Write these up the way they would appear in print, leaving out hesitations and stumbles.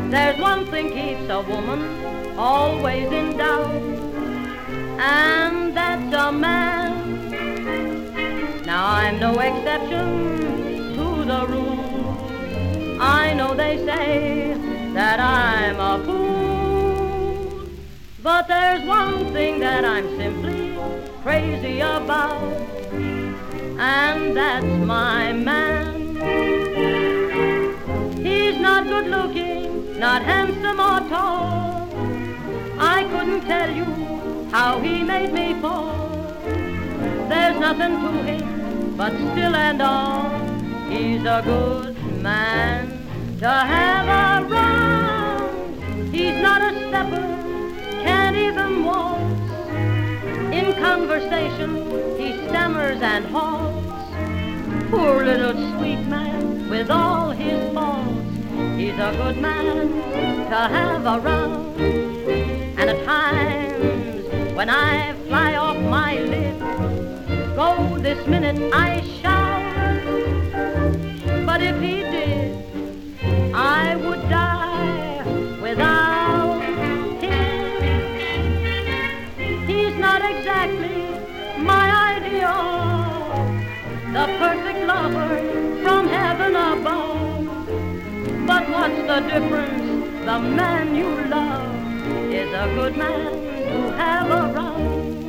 There's one thing keeps a woman always in doubt, and that's a man. Now I'm no exception to the rule. I know they say that I'm a fool, but there's one thing that I'm simply crazy about, and that's my man. He's not good looking, not handsome or tall. I couldn't tell you how he made me fall. There's nothing to him, but still and all, he's a good man to have around. He's not a stepper, can't even waltz. In conversation, he stammers and halts. Poor little sweet man with all his faults, he's a good man to have around. And at times when I fly off my lid, go this minute I shout. But if he did, I would die without him. He's not exactly my ideal, the perfect lover from heaven above. But what's the difference? The man you love is a good man to have around.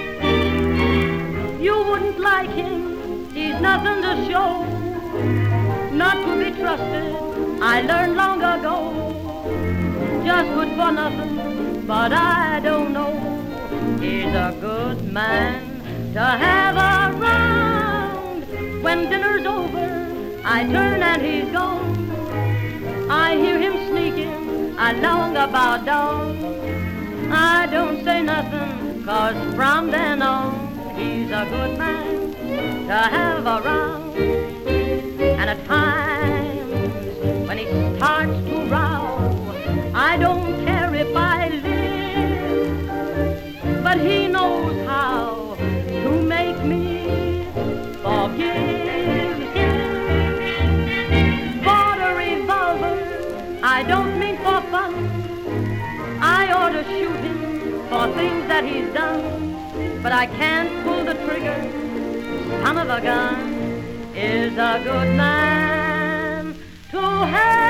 You wouldn't like him, he's nothing to show, not to be trusted, I learned long ago. Just good for nothing, but I don't know. He's a good man to have around. When dinner's over, I turn and he's gone. I hear him sneaking along about dawn. I don't say nothing, 'cause from then on, he's a good man to have around. And at times, when he starts to row, I don't care if I live, but he knows how to make me forgive him. Bought a revolver, I don't mean for fun. I ought to shoot him for things that he's done, but I can't pull the trigger. Son of a gun is a good man to have.